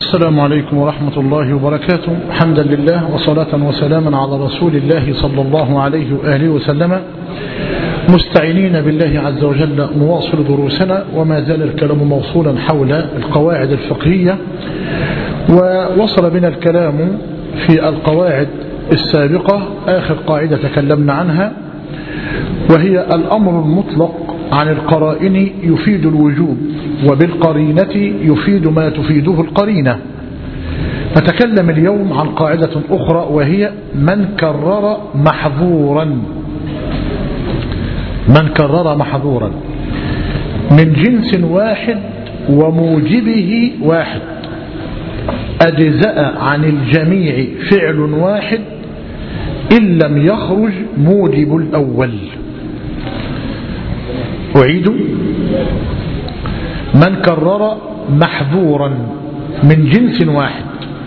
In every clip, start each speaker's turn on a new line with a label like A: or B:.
A: السلام عليكم ورحمة الله وبركاته. حمدا لله وصلاة وسلاما على رسول الله صلى الله عليه وآله وسلم، مستعينين بالله عز وجل نواصل دروسنا، وما زال الكلام موصولا حول القواعد الفقهية. ووصل بنا الكلام في القواعد السابقة آخر قاعدة تكلمنا عنها، وهي الأمر المطلق عن القرائن يفيد الوجوب، وبالقرينة يفيد ما تفيده القرينة. نتكلم اليوم عن قاعدة أخرى، وهي من كرر محظورا. من كرر محظورا من جنس واحد وموجبه واحد، أجزأ عن الجميع فعل واحد إن لم يخرج موجب الأول. أعيد: من كرر محظورا من جنس واحد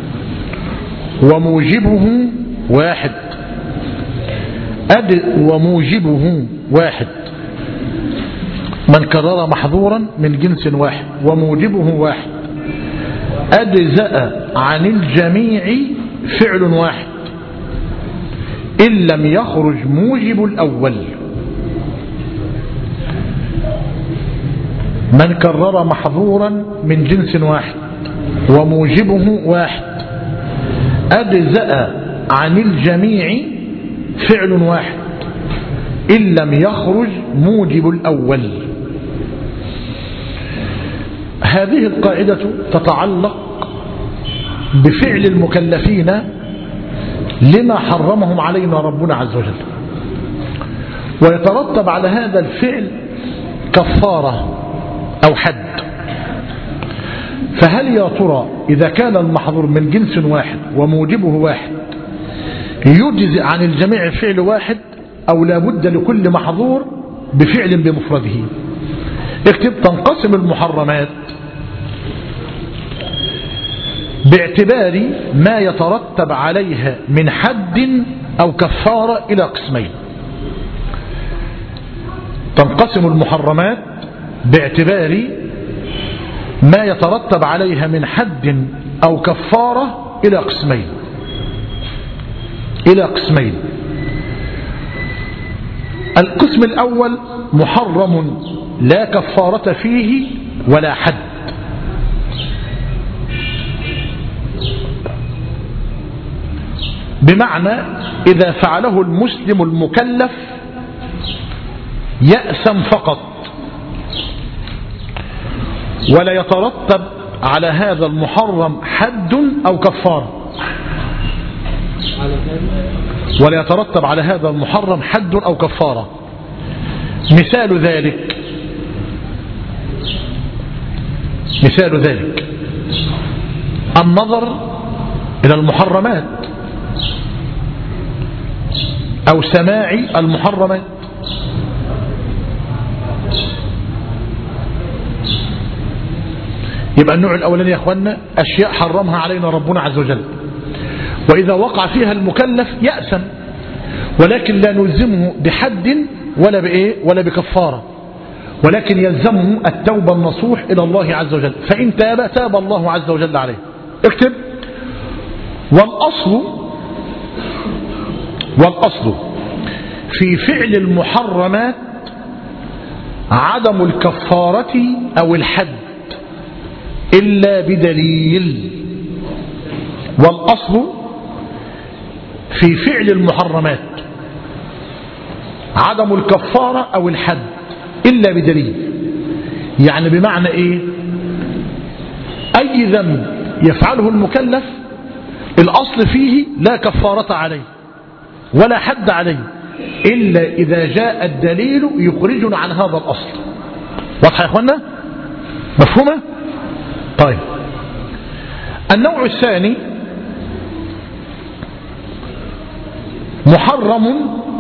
A: وموجبه واحد، وموجبه واحد. من كرر محظورا من جنس واحد وموجبه واحد، أجزأ عن الجميع فعل واحد إن لم يخرج موجب الأول. من كرر محظورا من جنس واحد وموجبه واحد، أجزأ عن الجميع فعل واحد إن لم يخرج موجب الأول. هذه القاعدة تتعلق بفعل المكلفين لما حرمهم علينا ربنا عز وجل، ويترتب على هذا الفعل كفارة أو حد. فهل يا ترى إذا كان المحظور من جنس واحد وموجبه واحد يجزئ عن الجميع فعل واحد، أو لا بد لكل محظور بفعل بمفرده؟ اكتب: تنقسم المحرمات باعتبار ما يترتب عليها من حد أو كفارة إلى قسمين. تنقسم المحرمات باعتبار ما يترتب عليها من حد أو كفارة إلى قسمين. القسم الأول محرم لا كفارة فيه ولا حد. بمعنى إذا فعله المسلم المكلف يأثم فقط، ولا يترتب على هذا المحرم حد أو كفارة. ولا يترتب على هذا المحرم حد أو كفارة. مثال ذلك النظر إلى المحرمات أو سماع المحرمات. يبقى النوع الأولاني يا أخوانا أشياء حرمها علينا ربنا عز وجل، وإذا وقع فيها المكلف يأثم، ولكن لا نلزمه بحد ولا بكفارة، ولكن يلزمه التوبة النصوح إلى الله عز وجل، فإن تاب الله عز وجل عليه. اكتب: والأصل في فعل المحرمات عدم الكفارة أو الحد إلا بدليل. والأصل في فعل المحرمات عدم الكفارة أو الحد إلا بدليل. يعني بمعنى إيه؟ أي ذنب يفعله المكلف الأصل فيه لا كفارة عليه ولا حد عليه إلا إذا جاء الدليل يخرجنا عن هذا الأصل. واضح يا أخوانا؟ مفهومة؟ طيب، النوع الثاني محرم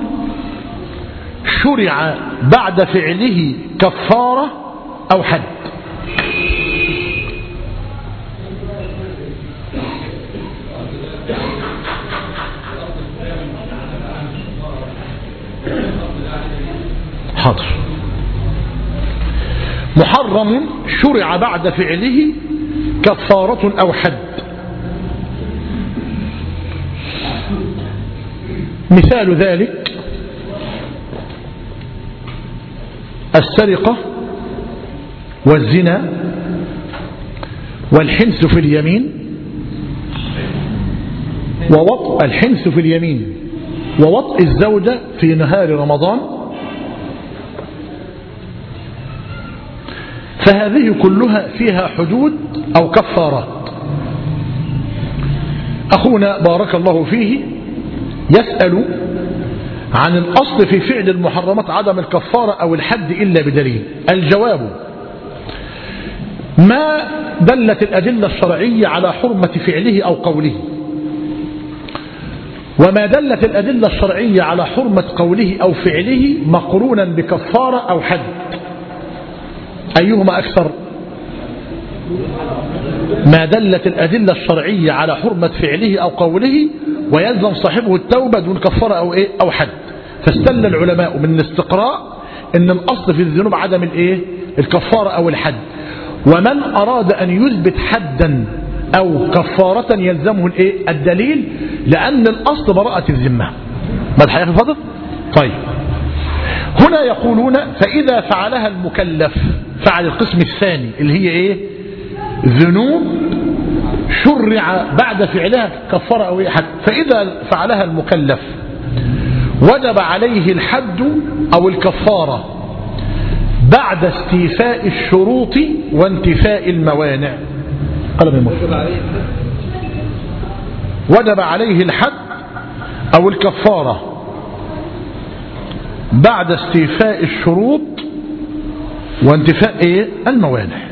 A: شرع بعد فعله كفارة أو حد. حاضر. محرم شرع بعد فعله كفارة أو حد. مثال ذلك السرقة والزنا والحنث في اليمين ووطء الحنث في اليمين ووطء الزوجة في نهار رمضان، فهذه كلها فيها حدود أو كفارات. أخونا بارك الله فيه يسأل عن الأصل في فعل المحرمات عدم الكفارة أو الحد إلا بدليل. الجواب: ما دلت الأدلة الشرعية على حرمة فعله أو قوله، وما دلت الأدلة الشرعية على حرمة قوله أو فعله مقرونا بكفارة أو حد، أيهما أكثر؟ ما دلت الأدلة الشرعية على حرمة فعله أو قوله ويلزم صاحبه التوبة دون كفارة أو حد. فاستدل العلماء من الاستقراء أن الأصل في الذنوب عدم الكفارة أو الحد، ومن أراد أن يثبت حدا أو كفارة يلزمه الدليل، لأن الأصل براءة الذمة. ما الحقيقة الفضل؟ طيب، هنا يقولون فإذا فعلها المكلف، فعل القسم الثاني اللي هي ذنوب شرع بعد فعلها كفارة أو حد، فإذا فعلها المكلف وجب عليه الحد أو الكفارة بعد استيفاء الشروط وانتفاء الموانع. وجب عليه الحد أو الكفارة بعد استيفاء الشروط وانتفاء الموانع.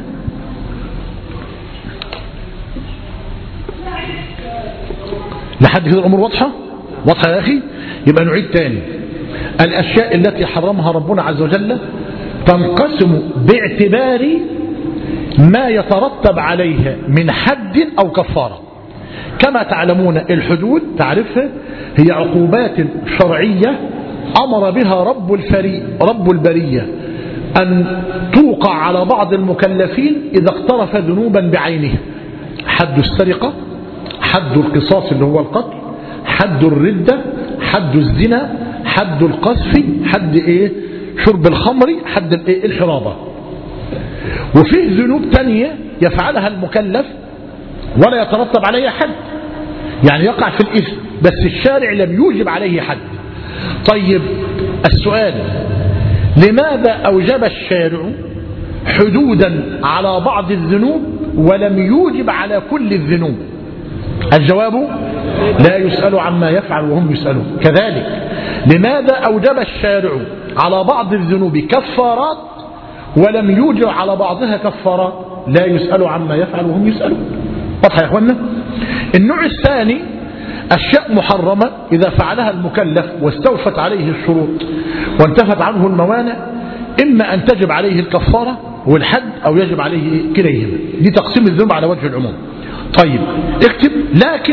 A: لحد كده الأمور واضحة يا أخي؟ يبقى نعيد تاني. الأشياء التي حرمها ربنا عز وجل تنقسم باعتبار ما يترتب عليها من حد أو كفارة. كما تعلمون الحدود تعرفها هي عقوبات شرعية أمر بها رب البرية أن توقع على بعض المكلفين إذا اقترف ذنوبا بعينه. حد السرقة، حد القصاص اللي هو القتل، حد الردة، حد الزنا، حد القذف، حد شرب الخمر، حد الحرابة. وفيه ذنوب تانية يفعلها المكلف ولا يترتب عليها حد، يعني يقع في الإثم بس الشارع لم يوجب عليه حد. طيب السؤال: لماذا أوجب الشارع حدودا على بعض الذنوب ولم يوجب على كل الذنوب؟ الجواب: لا يسأل عما يفعل وهم يسألون. كذلك لماذا أوجب الشارع على بعض الذنوب كفارات ولم يوجب على بعضها كفارات؟ لا يسأل عما يفعل وهم يسألون. واضح يا اخوانا؟ النوع الثاني أشياء محرمة إذا فعلها المكلف واستوفت عليه الشروط وانتفت عنه الموانع، إما أن تجب عليه الكفارة والحد أو يجب عليه كليهما. دي تقسيم الذنوب على وجه العموم. طيب اكتب: لكن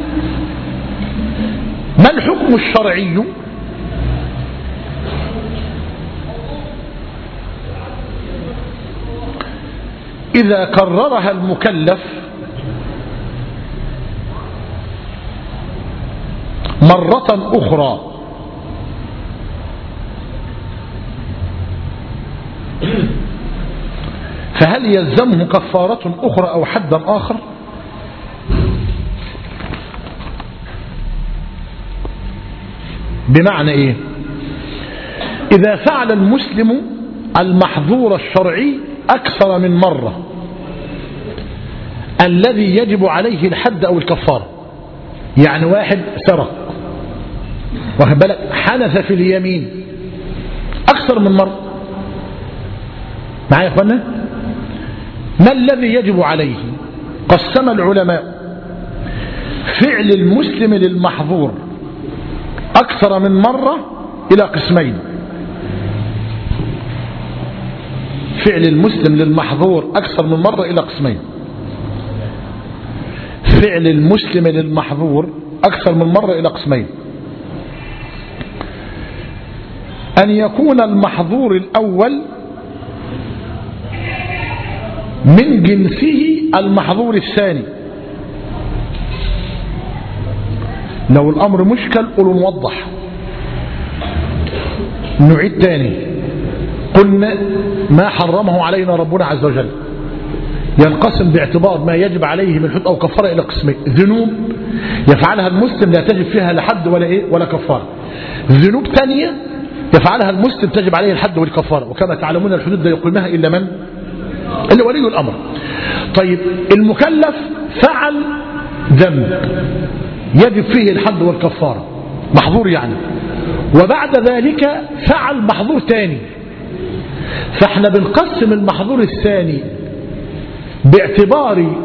A: ما الحكم الشرعي إذا كررها المكلف مرة أخرى؟ فهل يلزمه كفارة أخرى أو حدا آخر؟ بمعنى إيه؟ إذا فعل المسلم المحظور الشرعي أكثر من مرة الذي يجب عليه الحد أو الكفارة، يعني واحد سرق، واخد بالك، حنث في اليمين أكثر من مرة، معايا يا اخوانا؟ ما الذي يجب عليه؟ قسم العلماء فعل المسلم للمحظور أكثر من مرة إلى قسمين. فعل المسلم للمحظور أكثر من مرة إلى قسمين. فعل المسلم للمحظور أكثر من مرة إلى قسمين: أن يكون المحظور الأول من جنسه المحظور الثاني. لو الأمر مشكل قولوا نوضح. نعيد تاني. قلنا ما حرمه علينا ربنا عز وجل ينقسم باعتبار ما يجب عليه من حد أو كفارة إلى قسمين: ذنوب يفعلها المسلم لا تجب فيها لا حد ولا كفارة، ذنوب ثانية يفعلها المسلم تجب عليه الحد والكفارة، وكما تعلمون الحدود لا يقيمها إلا من؟ إلا ولي الأمر. طيب المكلف فعل ذنب يجب فيه الحد والكفارة، محظور يعني، وبعد ذلك فعل محظور ثاني، فاحنا بنقسم المحظور الثاني باعتبار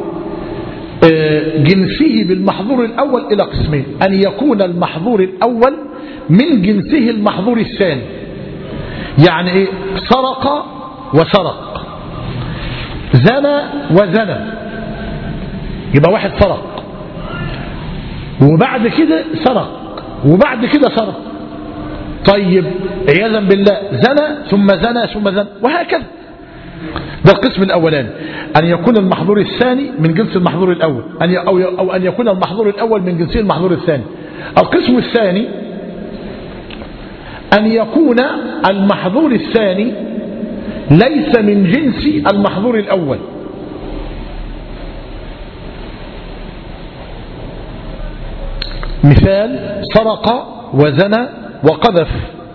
A: جنسه بالمحظور الأول إلى قسمين: أن يكون المحظور الأول من جنسه المحظور الثاني. يعني إيه؟ سرق وسرق، زنى وزنى، يبقى واحد سرق وبعد كده سرق وبعد كده سرق. طيب عياذا بالله زنى ثم زنى ثم زنى، وهكذا. ده القسم الأولاني، أن يكون المحظور الثاني من جنس المحظور الأول، أو أن يكون المحظور الأول من جنسه المحظور الثاني. القسم الثاني أن يكون المحظور الثاني ليس من جنس المحظور الأول. مثال: سرق وزنى وقذف.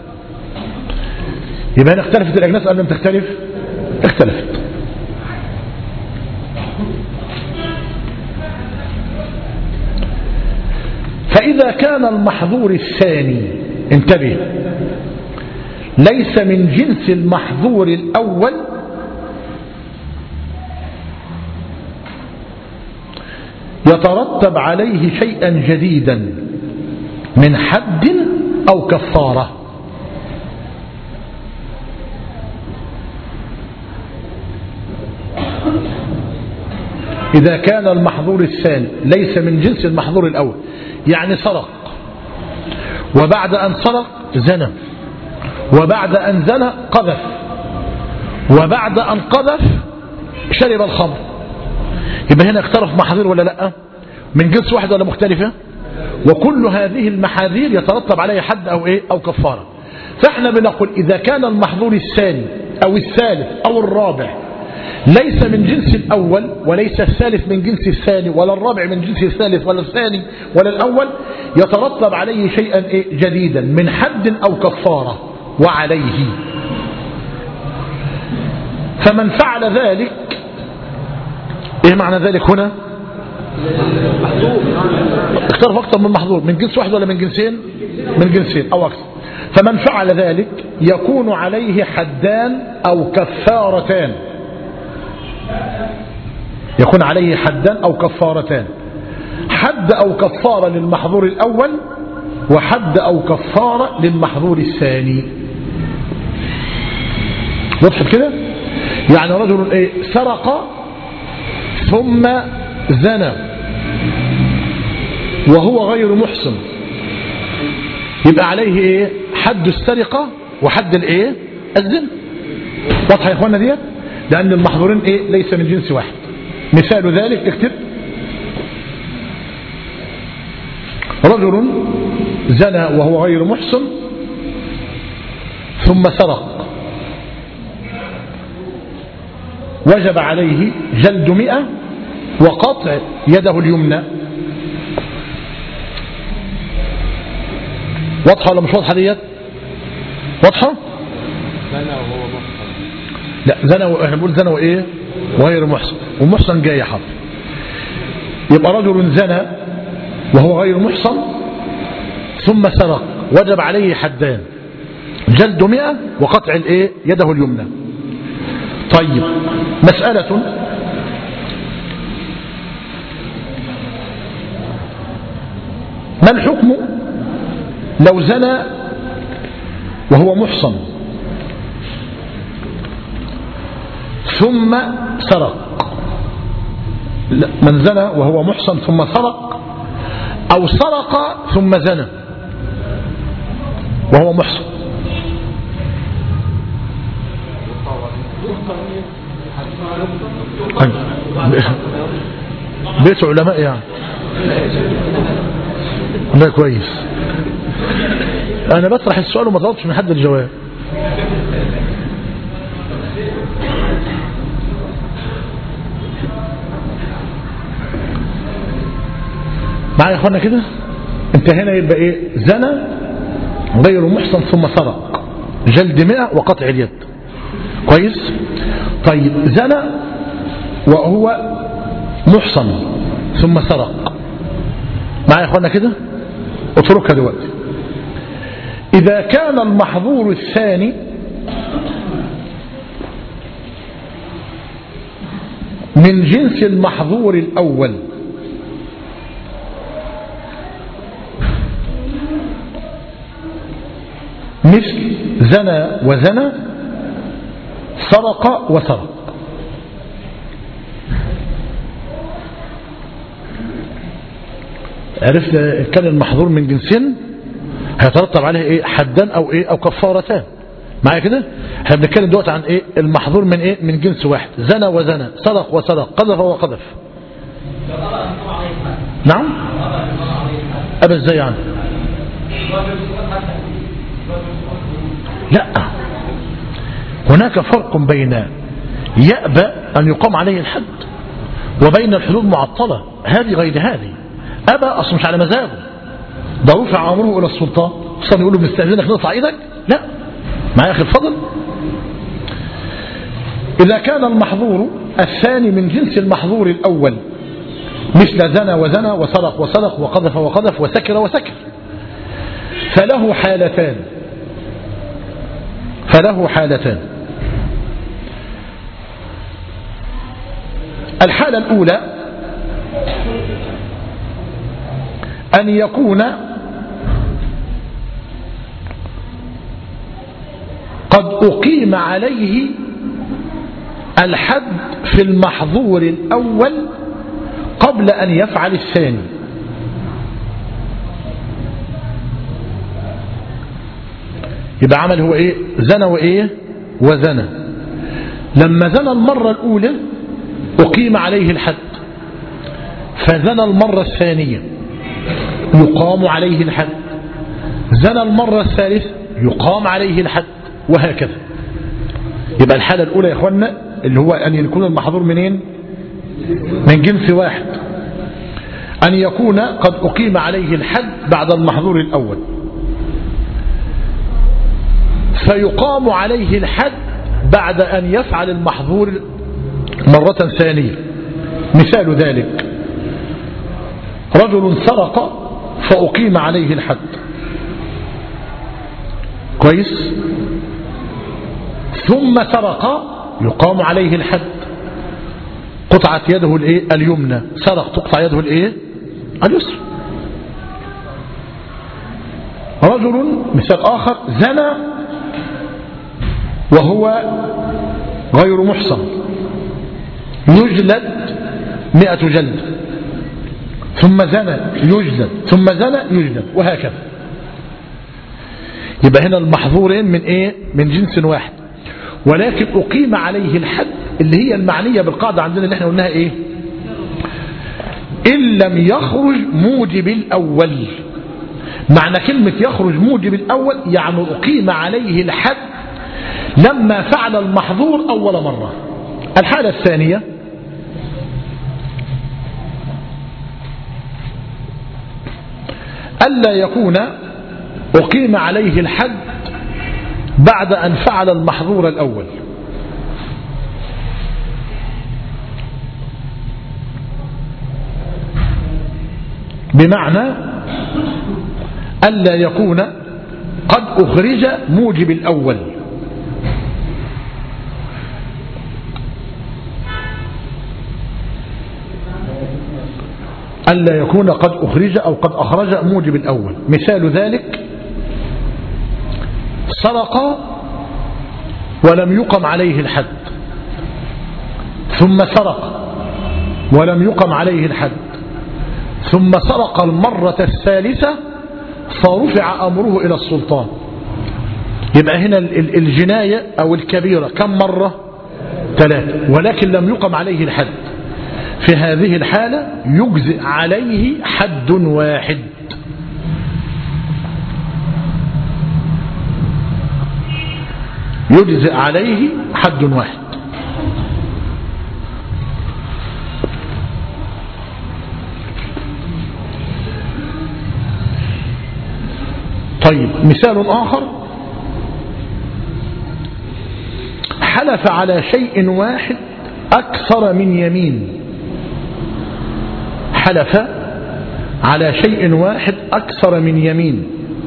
A: يبقى هنا اختلفت الأجناس أم لم تختلف؟ اختلفت. فإذا كان المحظور الثاني، انتبه، ليس من جنس المحظور الأول، يترتب عليه شيئا جديدا من حد أو كفارة. إذا كان المحظور الثاني ليس من جنس المحظور الأول، يعني سرق وبعد أن سرق زنى وبعد أن زنى قذف وبعد أن قذف شرب الخمر، يبقى هنا اختلف محاذير ولا لا؟ من جنس واحد ولا مختلفة؟ وكل هذه المحاذير يترتب عليها حد أو إيه أو كفارة. فاحنا بنقول إذا كان المحظور الثاني أو الثالث أو الرابع ليس من جنس الأول، وليس الثالث من جنس الثاني، ولا الرابع من جنس الثالث ولا الثاني ولا الأول، يترتب عليه شيئا جديدا من حد أو كفارة وعليه. فمن فعل ذلك، ايه معنى ذلك هنا؟ اختلف أكثر من محظور، من جنس واحد ولا من جنسين؟ من جنسين أو أكثر. فمن فعل ذلك يكون عليه حدان أو كفارتان، يكون عليه حدان أو كفارتان: حد أو كفارة للمحظور الأول، وحد أو كفارة للمحظور الثاني. وضحت كده؟ يعني رجل سرق ثم زنى وهو غير محصن، يبقى عليه حد السرقة وحد الزنا. واضحة يا اخوانا ديت؟ لأن المحظورين ليس من جنس واحد. مثال ذلك اكتب: رجل زنى وهو غير محصن ثم سرق، وجب عليه جلد 100 وقطع يده اليمنى. واضحة ولا مش واضحة ديت؟ واضحة؟
B: زنى وهو محصن.
A: لا، زنى، احنا بنقول زنى وايه؟ وغير محصن، ومحصن جاي حرف. يبقى رجل زنى وهو غير محصن ثم سرق، وجب عليه حدان: جلد 100 وقطع يده اليمنى. طيب، مسألة: ما الحكم لو زنى وهو محصن ثم سرق؟ من زنى وهو محصن ثم سرق، أو سرق ثم زنى وهو محصن؟ بيت علماء يعني. لا كويس. انا بطرح السؤال وما طلبتش من حد الجواب. معايا يا اخوانا كده؟ انت هنا يبقى ايه؟ زنى غير محصن ثم سرق، جلد 100 وقطع اليد. كويس؟ طيب زنى وهو محصن ثم سرق، معايا يا اخوانا كده؟ اتركها دلوقتي. إذا كان المحظور الثاني من جنس المحظور الأول مثل زنى وزنى، سرق وسرق. عرفنا كان المحظور من جنسين هيترتب عليه ايه؟ حدان او ايه؟ او كفارتان. معايا كده؟ احنا بنتكلم دلوقتي عن ايه؟ المحظور من ايه؟ من جنس واحد، زنى وزنى، سرق وسرق، قذف وقذف. نعم؟ ابا ازاي يعني؟ لا، هناك فرق بين يأبى أن يقام عليه الحد وبين الحدود معطلة. هذه غير هذه. أبى أصلا مش على مزاجه، ده رفع أمره إلى السلطان، أصلا يقول له بنستأذنك نقطع إيدك. لا، معايا أخي الفضل. إذا كان المحظور الثاني من جنس المحظور الأول مثل زنى وزنى وسرق وسرق وقذف وقذف وسكر وسكر، فله حالتان. الحالة الأولى أن يكون قد أقيم عليه الحد في المحظور الأول قبل أن يفعل الثاني. يبقى عمل هو ايه؟ زنى وايه؟ وزنى. لما زنى المرة الأولى أقيم عليه الحد، فزنى المرة الثانية يقام عليه الحد، زنى المرة الثالثة يقام عليه الحد، وهكذا. يبقى الحالة الأولى يا إخوانا اللي هو أن يكون المحظور منين؟ من جنس واحد، أن يكون قد أقيم عليه الحد بعد المحظور الأول، فيقام عليه الحد بعد أن يفعل المحظور مرة ثانية. مثال ذلك رجل سرق فأقيم عليه الحد. كويس؟ ثم سرق يقام عليه الحد، قطعت يده الايه؟ اليمنى. سرق تقطع يده الايه؟ اليسرى. رجل مثال آخر زنى وهو غير محصن، يجلد 100 جلد، ثم زنى يجلد، ثم زنى يجلد، وهكذا. يبقى هنا المحظورين من ايه؟ من جنس واحد، ولكن أقيم عليه الحد اللي هي المعنية بالقاعدة عندنا اللي احنا قلناها ايه؟ إن لم يخرج موجب الأول. معنى كلمة يخرج موجب الأول يعني أقيم عليه الحد لما فعل المحظور أول مرة. الحالة الثانية ألا يكون أقيم عليه الحد بعد أن فعل المحظور الأول، بمعنى ألا يكون قد أخرج موجب الأول. ألا يكون قد أخرج أو قد أخرج موجب الأول. مثال ذلك سرق ولم يقم عليه الحد، ثم سرق ولم يقم عليه الحد، ثم سرق المرة الثالثة فرفع أمره إلى السلطان. يبقى هنا الجناية أو الكبيرة كم مرة؟ 3 ولكن لم يقم عليه الحد، في هذه الحالة يجزئ عليه حد واحد. يجزئ عليه حد واحد. طيب مثال آخر، حلف على شيء واحد أكثر من يمين. حلف على شيء واحد أكثر من يمين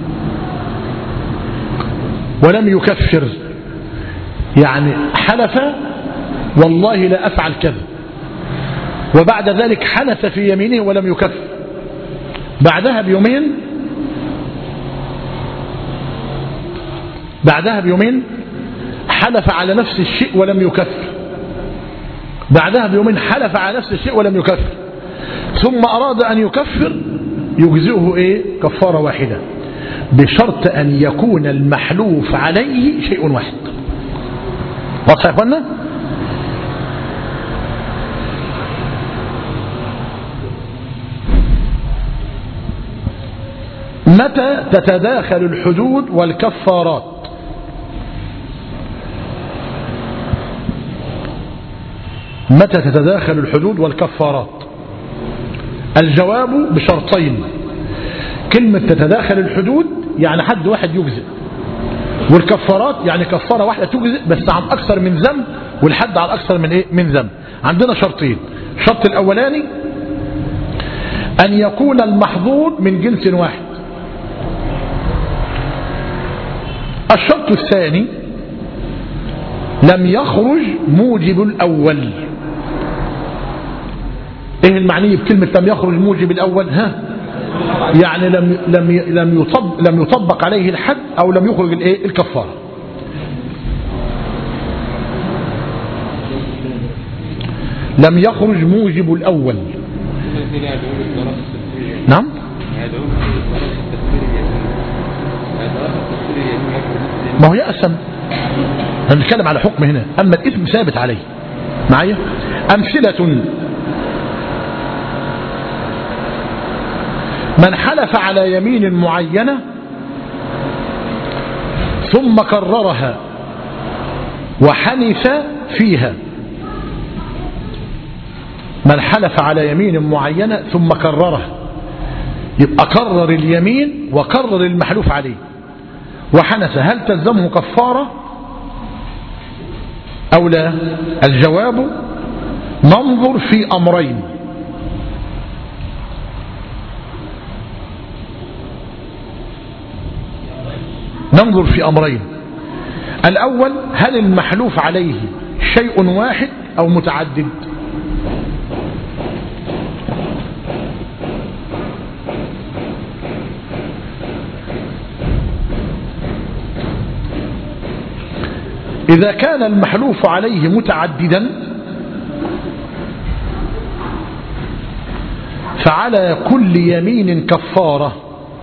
A: ولم يكفر، يعني حلف والله لا أفعل كذا، وبعد ذلك حلف في يمينه ولم يكفر، بعدها بيومين حلف على نفس الشيء ولم يكفر، بعدها بيومين حلف على نفس الشيء ولم يكفر، ثم أراد أن يكفر، يجزئه كفارة واحدة، بشرط أن يكون المحلوف عليه شيء واحد. واضح يا اخوانا؟ متى تتداخل الحدود والكفارات؟ متى تتداخل الحدود والكفارات؟ الجواب بشرطين. كلمة تتداخل الحدود يعني حد واحد يجزئ، والكفارات يعني كفارة واحدة تجزئ بس عن أكثر من ذنب، والحد عن أكثر من ذنب. عندنا شرطين. الشرط الأولاني أن يكون المحظور من جنس واحد. الشرط الثاني لم يخرج موجب الأول. ايه المعني بكلمة لم يخرج موجب الأول؟ يعني لم يطبق عليه الحد أو لم يخرج الكفارة. لم يخرج موجب الأول. نعم. ما هو يأسم، هنتكلم على حكم هنا، أما الإثم ثابت عليه. معايا أمثلة: من حلف على يمين معينة ثم كررها وحنث فيها. من حلف على يمين معينة ثم كررها، يبقى كرر اليمين وكرر المحلوف عليه وحنث، هل تلزمه كفارة أو لا؟ الجواب ننظر في أمرين. ننظر في أمرين. الأول، هل المحلوف عليه شيء واحد أو متعدد؟ إذا كان المحلوف عليه متعددا فعلى كل يمين كفارة.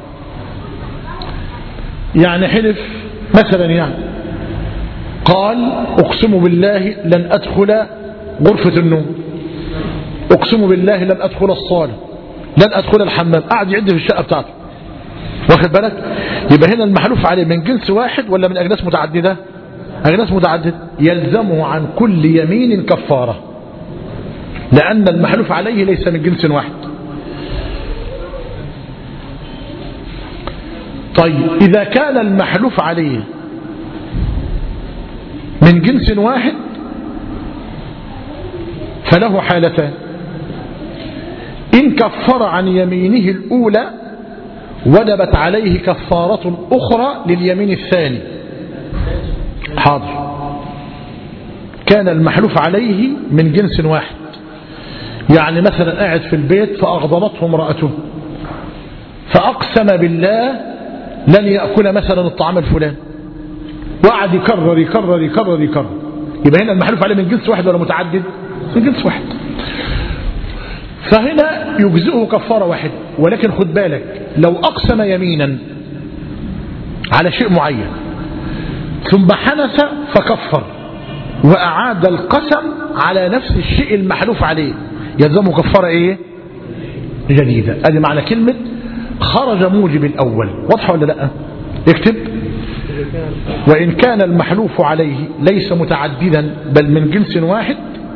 A: يعني حلف مثلا، قال أقسم بالله لن أدخل غرفة النوم، أقسم بالله لن أدخل الصالة، لن أدخل الحمام، قاعد يعد في الشقة بتاعته. واخد بالك؟ يبقى هنا المحلوف عليه من جنس واحد ولا من أجناس متعددة؟ أجناس متعددة. يلزمه عن كل يمين كفارة، لأن المحلوف عليه ليس من جنس واحد. طيب إذا كان المحلوف عليه من جنس واحد فله حالتان: إن كفر عن يمينه الأولى وجبت عليه كفارة أخرى لليمين الثاني. حاضر. كان المحلوف عليه من جنس واحد، يعني مثلا قاعد في البيت فأغضبته امرأته فأقسم بالله لن يأكل مثلا الطعام الفلاني، وقعد يكرر يكرر يكرر يكرر، يبقى هنا المحلوف عليه من جنس واحد ولا متعدد؟ من جنس واحد. فهنا يجزئه كفارة واحد. ولكن خد بالك، لو أقسم يمينا على شيء معين ثم حنث فكفر، وأعاد القسم على نفس الشيء المحلوف عليه يلزمه كفارة إيه؟ جديدة. هذه معنى كلمة خرج موجب الأول. واضح ولا لا؟ اكتب: وإن كان المحلوف عليه ليس متعددا بل من جنس واحد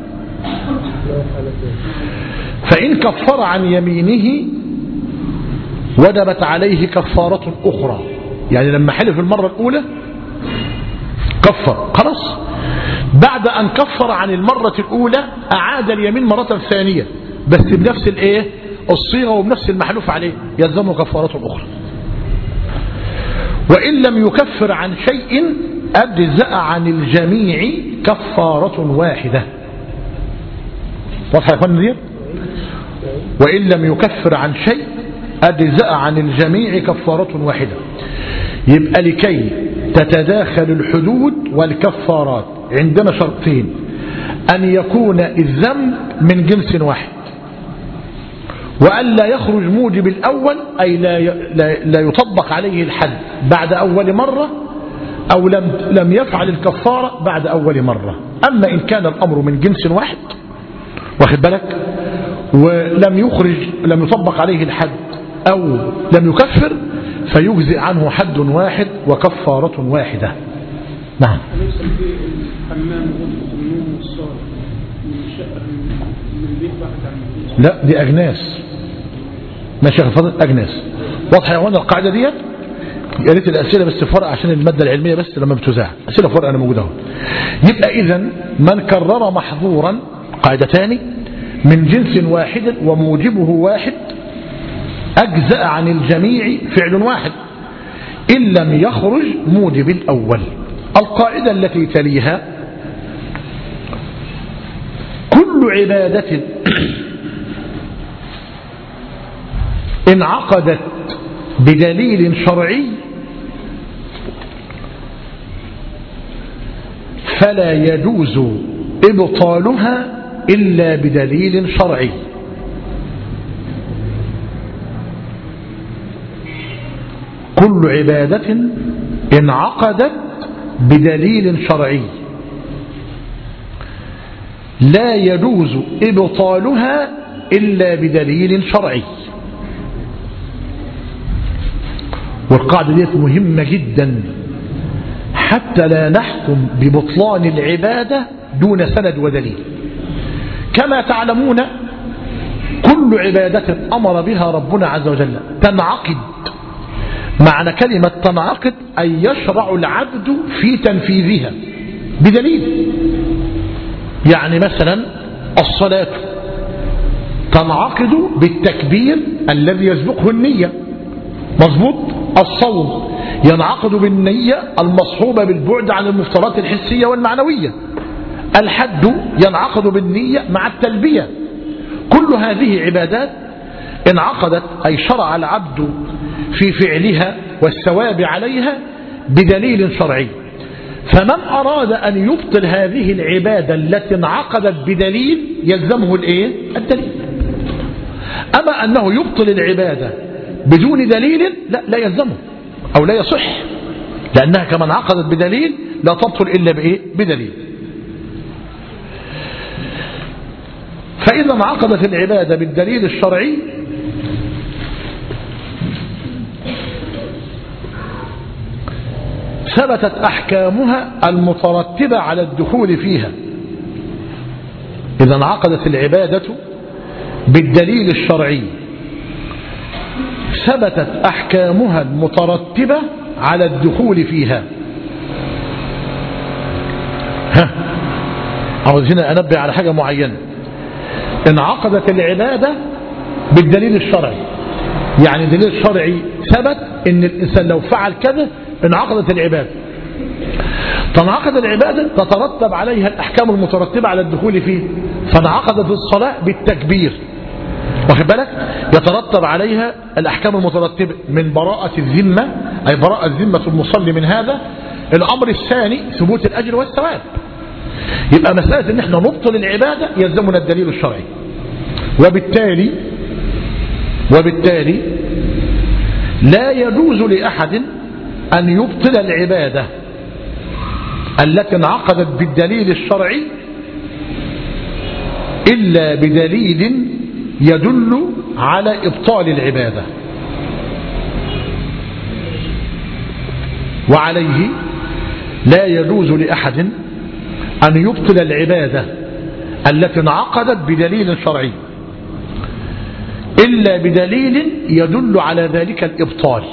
A: فإن كفر عن يمينه وجبت عليه كفارة أخرى. يعني لما حلف المرة الأولى كفر خلاص، بعد أن كفر عن المرة الأولى أعاد اليمين مرة ثانية بس بنفس الإيه؟ الصيغة وبنفس المحلوف عليه يلزمه كفارة أخرى. وإن لم يكفر عن شيء أجزأ عن الجميع كفارة واحدة. واضح يا اخوان دي؟ وإن لم يكفر عن شيء أجزأ عن الجميع كفارة واحدة. يبقى لكي تتداخل الحدود والكفارات عندنا شرطين: أن يكون الذنب من جنس واحد، وأن لا يخرج موجب الأول أي لا يطبق عليه الحد بعد أول مرة، أو لم يفعل الكفارة بعد أول مرة. أما إن كان الأمر من جنس واحد واخد بالك لم يطبق عليه الحد أو لم يكفر فيجزئ عنه حد واحد وكفارة واحدة. نعم.
C: أليس في الحمام غرفة النوم والصالة من شقة من بيت واحد عن البيت؟
A: لا، دي أجناس. ماشي يا فضل، أجناس. واضحة يا وانا القاعدة ديت؟ يا ريت الأسئلة بس فرق عشان المادة العلمية بس لما بتذاع أسئلة فرق أنا موجودة. يبقى إذن من كرر محظورا قاعدتان من جنس واحد وموجبه واحد أجزأ عن الجميع فعل واحد إن لم يخرج موجب الأول. القاعدة التي تليها: كل عبادة انعقدت بدليل شرعي فلا يجوز إبطالها إلا بدليل شرعي. كل عبادة انعقدت بدليل شرعي لا يجوز إبطالها إلا بدليل شرعي. والقاعدة دي مهمة جدا حتى لا نحكم ببطلان العبادة دون سند ودليل. كما تعلمون كل عبادة أمر بها ربنا عز وجل تنعقد. معنى كلمة تنعقد أي يشرع العبد في تنفيذها بدليل. يعني مثلا الصلاة تنعقد بالتكبير الذي يسبقه النية، مظبوط. الصوم ينعقد بالنية المصحوبة بالبعد عن المفترات الحسية والمعنوية. الحج ينعقد بالنية مع التلبية. كل هذه عبادات انعقدت أي شرع العبد في فعلها والثواب عليها بدليل شرعي. فمن أراد أن يبطل هذه العبادة التي انعقدت بدليل يلزمه الدليل. أما أنه يبطل العبادة بدون دليل لا يلزمه أو لا يصح، لأنها كما انعقدت بدليل لا تبطل إلا بدليل. فإذا انعقدت العبادة بالدليل الشرعي ثبتت أحكامها المترتبة على الدخول فيها. إذا انعقدت العبادة بالدليل الشرعي ثبتت أحكامها المترتبة على الدخول فيها. عاوز هنا أنبه على حاجة معينة. انعقدت العبادة بالدليل الشرعي، يعني دليل شرعي ثبت ان الإنسان لو فعل كذا انعقدت العبادة. تنعقد العبادة تترتب عليها الأحكام المترتبة على الدخول فيه. فانعقدت الصلاة بالتكبير، واخد بالك، يترتب عليها الأحكام المترتبة من براءة الذمة أي براءة ذمة المصلي من هذا الأمر الثاني ثبوت الأجر والثواب. يبقى مسألة ان احنا نبطل العبادة يلزمنا الدليل الشرعي. وبالتالي لا يجوز لأحد أن يبطل العبادة التي انعقدت بالدليل الشرعي إلا بدليل يدل على إبطال العبادة. وعليه لا يجوز لأحد أن يبطل العبادة التي انعقدت بدليل شرعي إلا بدليل يدل على ذلك الإبطال.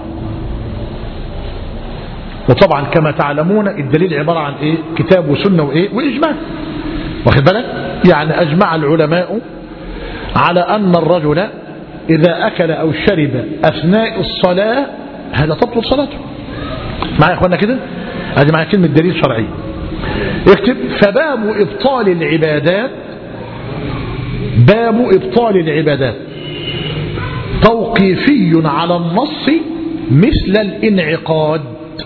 A: وطبعا كما تعلمون الدليل عبارة عن إيه؟ كتاب وسنة وإيه؟ وإجماع. واخد بالك؟ يعني أجمع العلماء على أن الرجل إذا أكل أو شرب أثناء الصلاة هذا تبطل صلاته. معايا يا أخوانا كده؟ هذه معايا كلمة دليل شرعي. اكتب: فباب إبطال العبادات، باب إبطال العبادات توقيفي على النص مثل الانعقاد.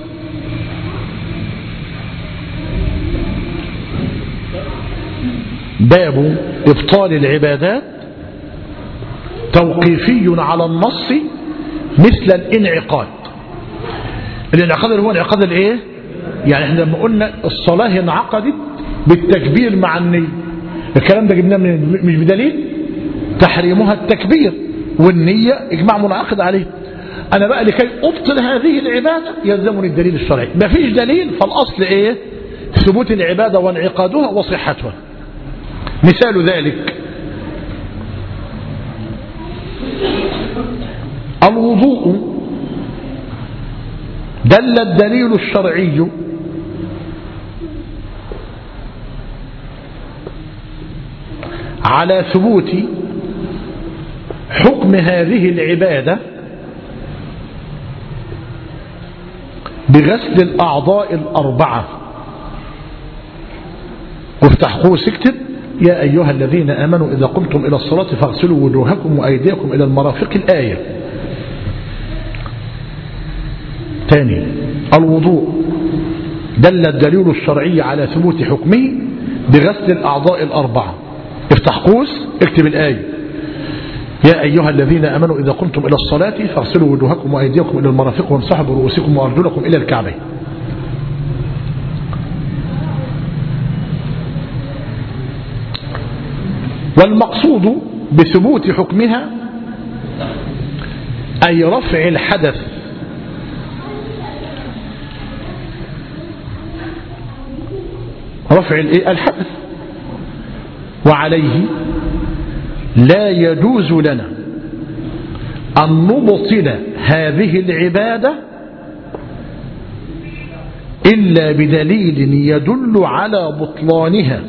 A: باب إبطال العبادات توقيفي على النص مثل الانعقاد. الانعقاد اللي هو انعقاد الايه؟ يعني احنا لما قلنا الصلاة انعقدت بالتكبير مع النية، الكلام ده جبناه مش بدليل تحريمها التكبير والنية إجماع منعقد عليه. أنا بقى لكي أبطل هذه العبادة يلزمني الدليل الشرعي. ما فيش دليل فالأصل إيه؟ ثبوت العبادة وانعقادها وصحتها. مثال ذلك الوضوء، دل الدليل الشرعي على ثبوت حكم هذه العبادة بغسل الأعضاء الأربعة. وافتح قوس اكتب: يا أيها الذين آمنوا إذا قمتم إلى الصلاة فاغسلوا وجوهكم وأيديكم إلى المرافق. الآية. ثاني: الوضوء دل الدليل الشرعي على ثبوت حكمه بغسل الأعضاء الأربعة. افتح قوس اكتب الآية: يا أيها الذين آمنوا إذا قمتم إلى الصلاة فاغسلوا وجوهكم وأيديكم إلى المرافق وامسحوا برؤوسكم وأرجلكم إلى الكعبين. والمقصود بثبوت حكمها أي رفع الحدث الحدث. وعليه لا يجوز لنا أن نبطل هذه العبادة إلا بدليل يدل على بطلانها،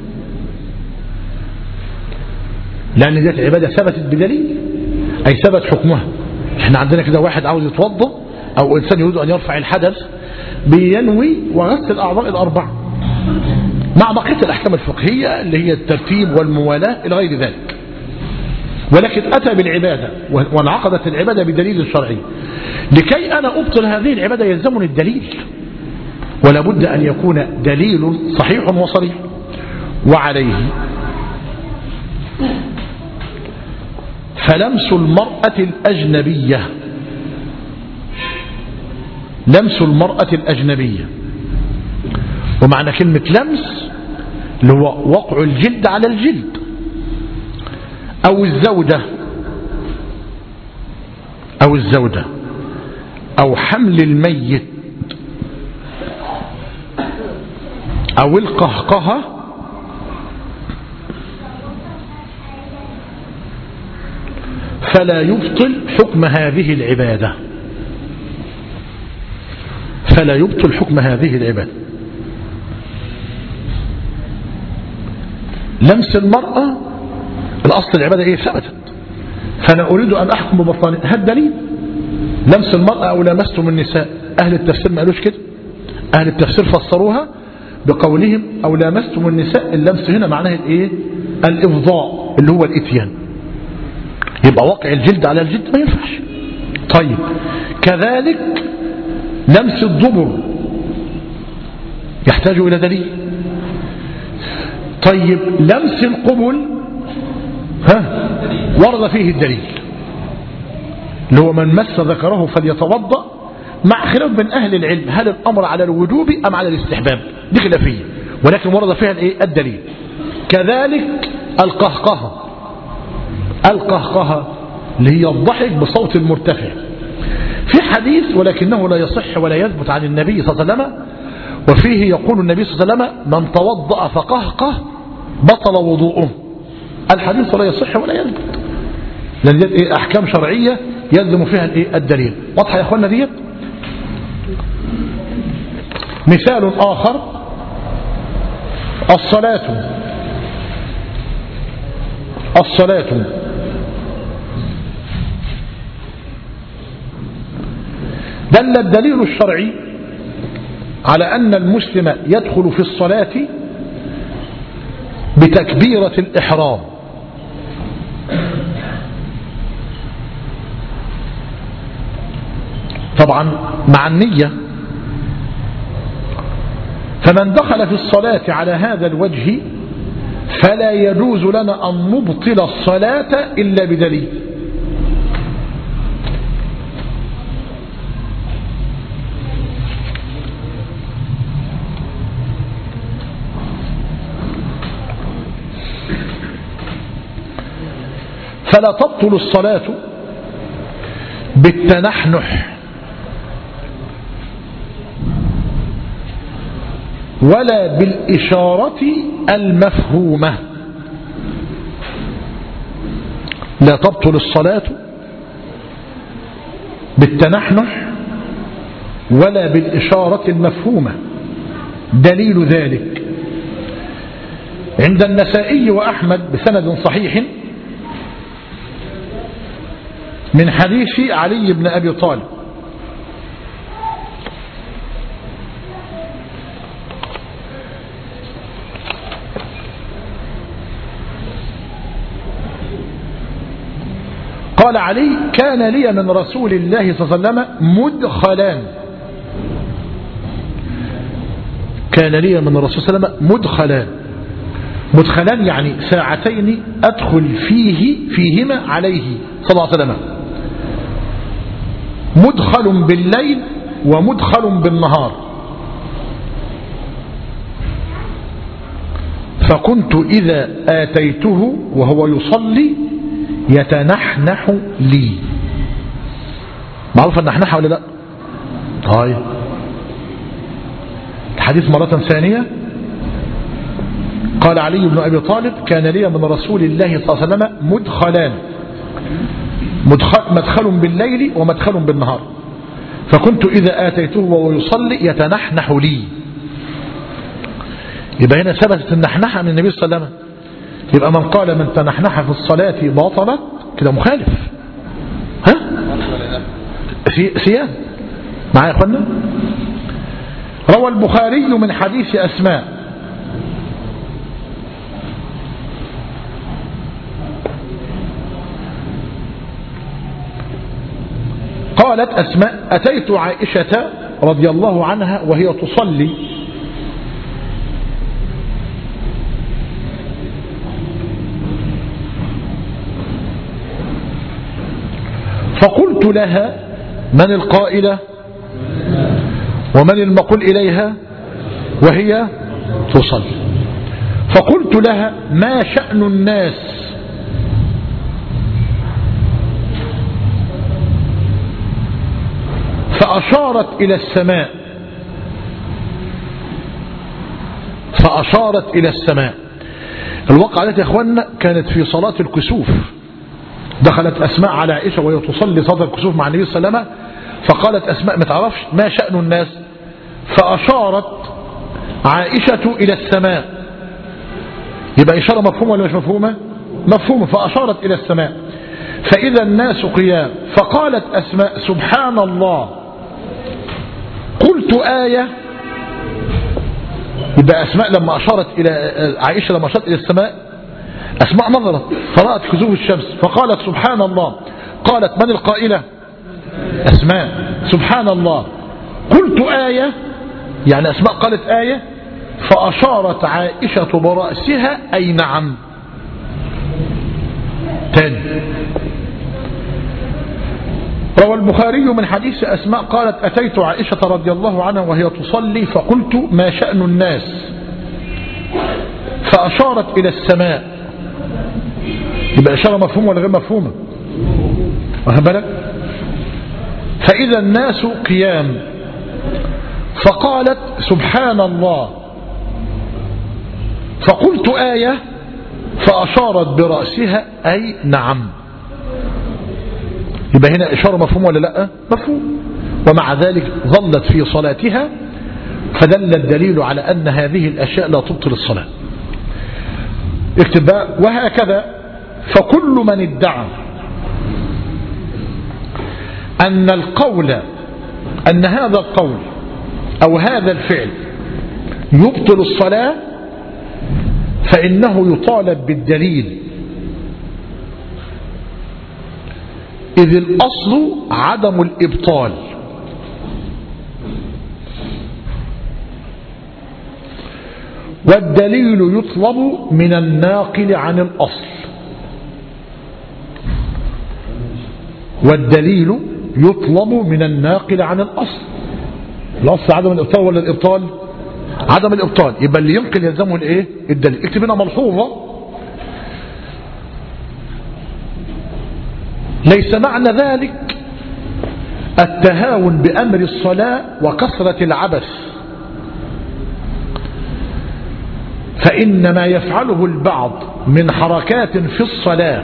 A: لأن ذات العبادة ثبتت بدليل أي ثبت حكمها. احنا عندنا كده واحد عاوز يتوضأ أو إنسان يريد أن يرفع الحدث بينوي وغسل الأعضاء الأربعة مع بقية الأحكام الفقهية اللي هي الترتيب والموالاة إلى غير ذلك، ولكن أتى بالعبادة وانعقدت العبادة بدليل شرعي. لكي أنا أبطل هذه العبادة يلزمني الدليل، ولا بد أن يكون دليل صحيح وصريح. وعليه فلمس المرأة الأجنبية، لمس المرأة الأجنبية، ومعنى كلمة لمس اللي هو وقع الجلد على الجلد، أو الزوجة أو حمل الميت أو القهقهة فلا يبطل حكم هذه العبادة، فلا يبطل حكم هذه العبادة. لمس المرأة الأصل العبادة إيه؟ ثبتت، فأنا أريد أن أحكم ببطلان. هذا الدليل لمس المرأة أو لمستم النساء. أهل التفسير ما قالوش كده، أهل التفسير فسروها بقولهم أو لمستم النساء. اللمس هنا معناه الإيه؟ الإفضاء اللي هو الإتيان، يبقى وقع الجلد على الجلد ما ينفعش. طيب كذلك لمس الضبر يحتاج إلى دليل. طيب لمس القبل ورد فيه الدليل اللي هو من مس ذكره فليتوضأ مع خلاف بين أهل العلم هل الأمر على الوجوب أم على الاستحباب، دي خلافية، ولكن ورد فيها الدليل. كذلك القهقهة اللي هي الضحك بصوت مرتفع، في حديث ولكنه لا يصح ولا يثبت عن النبي صلى الله عليه وسلم، وفيه يقول النبي صلى الله عليه وسلم من توضأ فقهقه بطل وضوءه. الحديث لا يصح ولا يثبت، لأن أحكام شرعية يلزم فيها الدليل. واضحة يا أخوانا دي؟ مثال آخر الصلاة دل الدليل الشرعي على أن المسلم يدخل في الصلاة بتكبيرة الإحرام، طبعا مع النية. فمن دخل في الصلاة على هذا الوجه فلا يجوز لنا أن نبطل الصلاة إلا بدليل. فلا تبطل الصلاة بالتنحنح ولا بالإشارة المفهومة. لا تبطل الصلاة بالتنحنح ولا بالإشارة المفهومة. دليل ذلك عند النسائي وأحمد بسند صحيح من حديث علي بن أبي طالب قال علي كان لي من رسول الله صلى الله عليه وسلم مدخلان. كان لي من الرسول صلى الله عليه وسلم مدخلان يعني ساعتين أدخل فيهما عليه صلى الله عليه وسلم، مدخل بالليل ومدخل بالنهار. فكنت إذا آتيته وهو يصلي يتنحنح لي. معروف النحنحة ولا لا؟ طيب الحديث مرة ثانية قال علي بن أبي طالب كان لي من رسول الله صلى الله عليه وسلم مدخلان، مدخل بالليل ومدخل بالنهار. فكنت إذا آتيته وهو يصلي يتنحنح لي. يبقى هنا ثبتت النحنحة من النبي صلى الله عليه وسلم. يبقى من قال من تنحنح في الصلاة باطلت كده مخالف. ها؟ في صيام معايا يا اخوانا. روى البخاري من حديث أسماء قالت أسماء أتيت عائشة رضي الله عنها وهي تصلي فقلت لها من القائلة ومن المقول إليها وهي تصلي؟ فقلت لها ما شأن الناس؟ فأشارت إلى السماء. الواقعة التي يا أخوانا كانت في صلاة الكسوف. دخلت أسماء على عائشة وهي تصلي صلاة الكسوف مع النبي صلى الله عليه وسلم، فقالت أسماء ما تعرفش ما شأن الناس؟ فأشارت عائشة إلى السماء. يبقى إشارة مفهومة ولا مش مفهومة؟ مفهومة. فأشارت إلى السماء فإذا الناس قيام. فقالت أسماء سبحان الله. قلت آية. يبقى أسماء لما أشارت إلى عائشة لما أشارت إلى السماء أسماء نظرت فرأت كسوف الشمس فقالت سبحان الله. قالت من القائلة؟ أسماء. سبحان الله. قلت آية يعني أسماء قالت آية. فأشارت عائشة برأسها أي نعم. تاني روى البخاري من حديث أسماء قالت أتيت عائشة رضي الله عنها وهي تصلي فقلت ما شأن الناس فأشارت إلى السماء. يبقى إشارة مفهومة ولا غير مفهومة؟ واخد بالك؟ فإذا الناس قيام فقالت سبحان الله فقلت آية فأشارت برأسها أي نعم. يبقى هنا إشارة مفهوم ولا لا؟ مفهوم. ومع ذلك ظلت في صلاتها فدل الدليل على أن هذه الأشياء لا تبطل الصلاة. اكتب بقى وهكذا فكل من ادعى أن هذا القول أو هذا الفعل يبطل الصلاة فإنه يطالب بالدليل، إذ الأصل عدم الإبطال، والدليل يطلب من الناقل عن الأصل. والدليل يطلب من الناقل عن الأصل. الأصل عدم الإبطال ولا الإبطال؟ عدم الإبطال. يبقى اللي ينقل يلزمه الإيه؟ الدليل. اكتب هنا ملحوظة: ليس معنى ذلك التهاون بأمر الصلاة وكثرة العبث، فإن ما يفعله البعض من حركات في الصلاة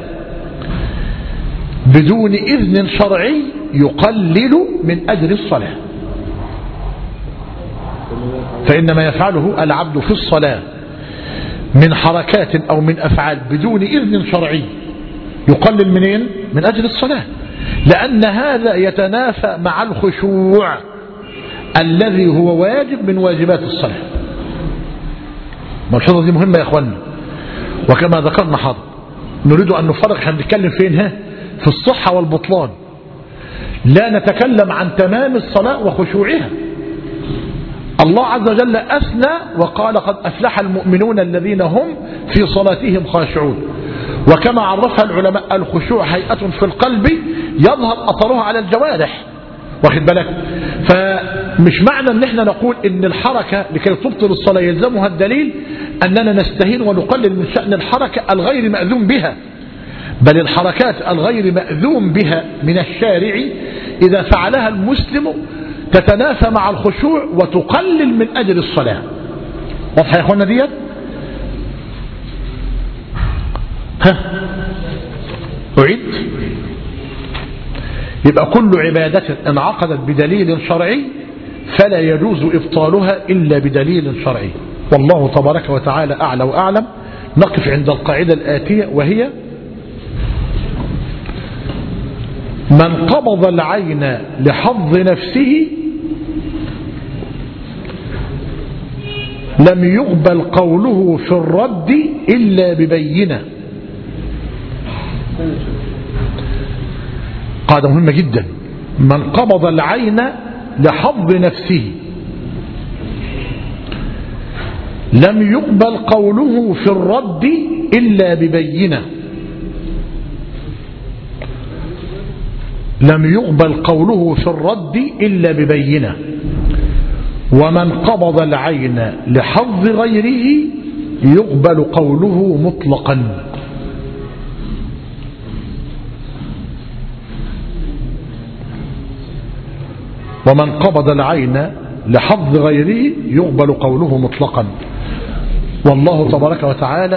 A: بدون إذن شرعي يقلل من أجر الصلاة. فإن ما يفعله العبد في الصلاة من حركات أو من أفعال بدون إذن شرعي يقلل منين؟ من أجل الصلاة، لأن هذا يتنافى مع الخشوع الذي هو واجب من واجبات الصلاة. ملحوظة دي مهمة يا أخوانا. وكما ذكرنا حاضر نريد أن نفرق، احنا بنتكلم فين؟ في الصحة والبطلان، لا نتكلم عن تمام الصلاة وخشوعها. الله عز وجل أثنى وقال قد أفلح المؤمنون الذين هم في صلاتهم خاشعون. وكما عرفها العلماء الخشوع هيئة في القلب يظهر أثرها على الجوارح. واخد بالك؟ فمش معنى ان احنا نقول ان الحركة لكي تبطل الصلاة يلزمها الدليل اننا نستهين ونقلل من شأن الحركة الغير مأذون بها، بل الحركات الغير مأذون بها من الشارع إذا فعلها المسلم تتنافى مع الخشوع وتقلل من أجل الصلاة. واضح يا اخوانا ديت؟ أعيد. يبقى كل عبادة انعقدت بدليل شرعي فلا يجوز إبطالها إلا بدليل شرعي. والله تبارك وتعالى أعلى وأعلم. نقف عند القاعدة الآتية وهي: من قبض العين لحظ نفسه لم يقبل قوله في الرد إلا ببينة. قاعدة مهمة جدا. من قبض العين لحظ نفسه لم يقبل قوله في الرد إلا ببينة. لم يقبل قوله في الرد إلا ببينة. ومن قبض العين لحظ غيره يقبل قوله مطلقا. ومن قبض العين لحظ غيره يقبل قوله مطلقا. والله تبارك وتعالى